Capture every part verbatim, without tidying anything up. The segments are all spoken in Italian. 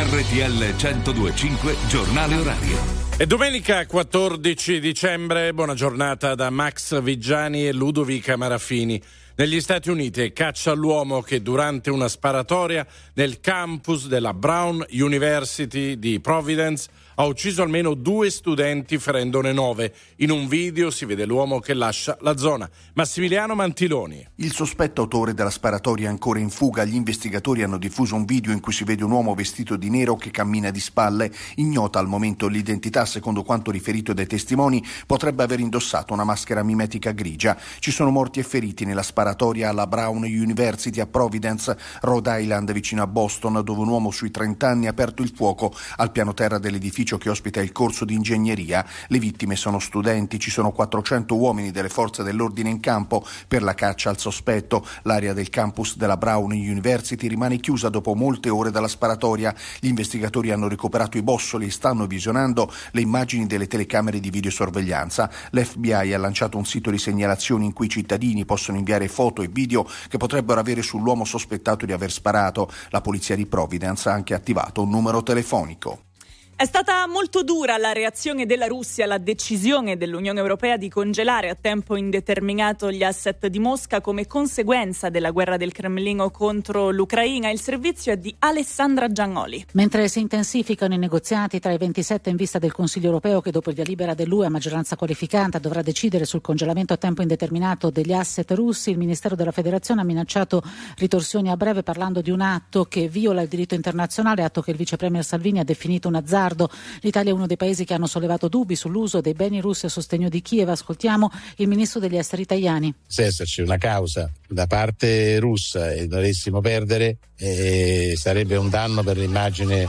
R T L centodue e cinque Giornale Orario. È domenica quattordici dicembre, buona giornata da Max Viggiani e Ludovica Marafini. Negli Stati Uniti è caccia all'uomo che durante una sparatoria nel campus della Brown University di Providence ha ucciso almeno due studenti ferendone nove. In un video si vede l'uomo che lascia la zona. Massimiliano Mantiloni. Il sospetto autore della sparatoria è ancora in fuga. Gli investigatori hanno diffuso un video in cui si vede un uomo vestito di nero che cammina di spalle. Ignota al momento l'identità, secondo quanto riferito dai testimoni potrebbe aver indossato una maschera mimetica grigia. Ci sono morti e feriti nella sparatoria alla Brown University a Providence, Rhode Island, vicino a Boston, dove un uomo sui trenta anni ha aperto il fuoco al piano terra dell'edificio che ospita il corso di ingegneria. Le vittime sono studenti, ci sono quattrocento uomini delle forze dell'ordine in campo per la caccia al sospetto. L'area del campus della Brown University rimane chiusa dopo molte ore dalla sparatoria. Gli investigatori hanno recuperato i bossoli e stanno visionando le immagini delle telecamere di videosorveglianza. L'F B I ha lanciato un sito di segnalazioni in cui i cittadini possono inviare foto e video che potrebbero avere sull'uomo sospettato di aver sparato. La polizia di Providence ha anche attivato un numero telefonico. È stata molto dura la reazione della Russia alla decisione dell'Unione Europea di congelare a tempo indeterminato gli asset di Mosca come conseguenza della guerra del Cremlino contro l'Ucraina. Il servizio è di Alessandra Giannoli. Mentre si intensificano i negoziati tra i ventisette in vista del Consiglio Europeo che dopo il via libera dell'U E a maggioranza qualificata dovrà decidere sul congelamento a tempo indeterminato degli asset russi, il Ministero della Federazione ha minacciato ritorsioni a breve parlando di un atto che viola il diritto internazionale, atto che il vice premier Salvini ha definito un azzardo. L'Italia è uno dei paesi che hanno sollevato dubbi sull'uso dei beni russi a sostegno di Kiev. Ascoltiamo il ministro degli esteri Tajani. Se esserci una causa da parte russa e dovessimo perdere, eh, sarebbe un danno per l'immagine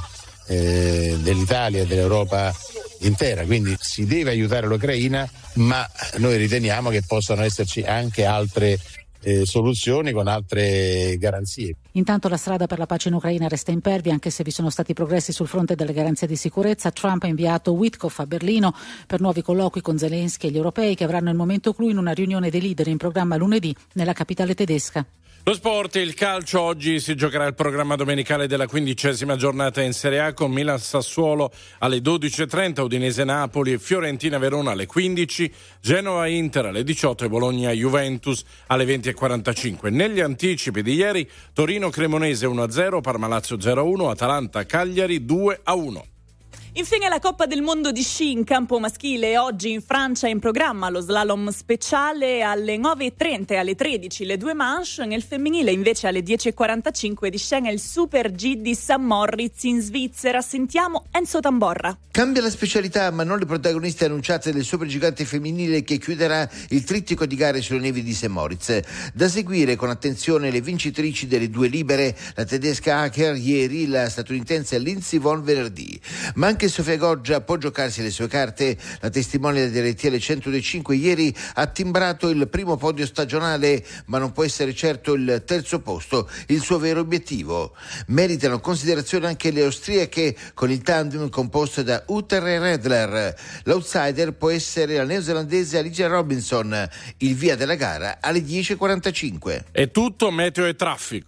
eh, dell'Italia e dell'Europa intera. Quindi si deve aiutare l'Ucraina, ma noi riteniamo che possano esserci anche altre Eh, soluzioni con altre garanzie. Intanto la strada per la pace in Ucraina resta impervia, anche se vi sono stati progressi sul fronte delle garanzie di sicurezza. Trump ha inviato Witkoff a Berlino per nuovi colloqui con Zelensky e gli europei, che avranno il momento clou in una riunione dei leader in programma lunedì nella capitale tedesca. Lo sport e il calcio. Oggi si giocherà il programma domenicale della quindicesima giornata in Serie A con Milan Sassuolo alle dodici e trenta, Udinese Napoli, Fiorentina Verona alle quindici, Genova Inter alle diciotto e Bologna Juventus alle venti e quarantacinque. Negli anticipi di ieri Torino Cremonese uno a zero, Parma Lazio zero a uno, Atalanta Cagliari due a uno. Infine la Coppa del Mondo di sci in campo maschile. Oggi in Francia è in programma lo slalom speciale alle nove e trenta e alle tredici le due manche. Nel femminile invece alle dieci e quarantacinque di scena il Super G di San Moritz in Svizzera. Sentiamo Enzo Tamborra. Cambia la specialità, ma non le protagoniste annunciate del supergigante femminile che chiuderà il trittico di gare sulle nevi di Saint Moritz. Da seguire con attenzione le vincitrici delle due libere, la tedesca Hacker ieri, la statunitense Lindsey Vonn venerdì. Ma anche Sofia Goggia può giocarsi le sue carte. La testimone delle R T L centodue e cinque ieri ha timbrato il primo podio stagionale, ma non può essere certo il terzo posto il suo vero obiettivo. Meritano considerazione anche le austriache con il tandem composto da Utter e Redler. L'outsider può essere la neozelandese Alicia Robinson. Il via della gara alle dieci e quarantacinque. È tutto, meteo e traffico.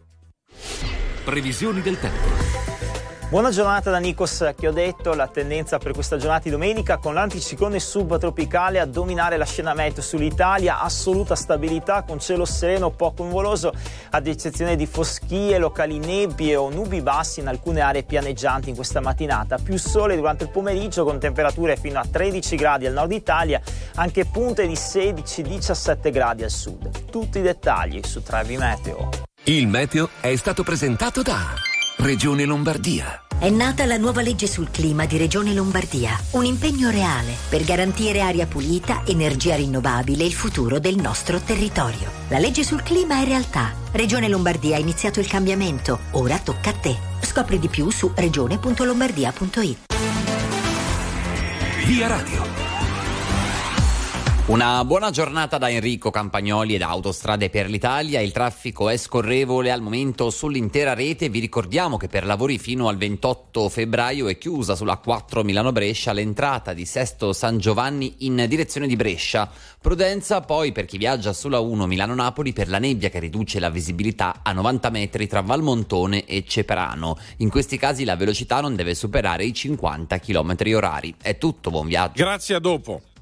Previsioni del tempo. Buona giornata da Nikos Chiodetto. La tendenza per questa giornata di domenica con l'anticiclone subtropicale a dominare la scena meteo sull'Italia, assoluta stabilità con cielo sereno poco nuvoloso, ad eccezione di foschie, locali nebbie o nubi bassi in alcune aree pianeggianti in questa mattinata. Più sole durante il pomeriggio con temperature fino a tredici gradi al nord Italia, anche punte di sedici diciassette gradi al sud. Tutti i dettagli su Trevi Meteo. Il meteo è stato presentato da Regione Lombardia. È nata la nuova legge sul clima di Regione Lombardia, un impegno reale per garantire aria pulita, energia rinnovabile e il futuro del nostro territorio. La legge sul clima è realtà. Regione Lombardia ha iniziato il cambiamento, ora tocca a te. Scopri di più su regione punto lombardia punto it. Via Radio. Una buona giornata da Enrico Campagnoli ed Autostrade per l'Italia. Il traffico è scorrevole al momento sull'intera rete. Vi ricordiamo che per lavori fino al ventotto febbraio è chiusa sulla quattro Milano-Brescia l'entrata di Sesto San Giovanni in direzione di Brescia. Prudenza poi per chi viaggia sulla uno Milano-Napoli per la nebbia che riduce la visibilità a novanta metri tra Valmontone e Ceprano. In questi casi la velocità non deve superare i cinquanta chilometri orari. È tutto, buon viaggio. Grazie, a dopo.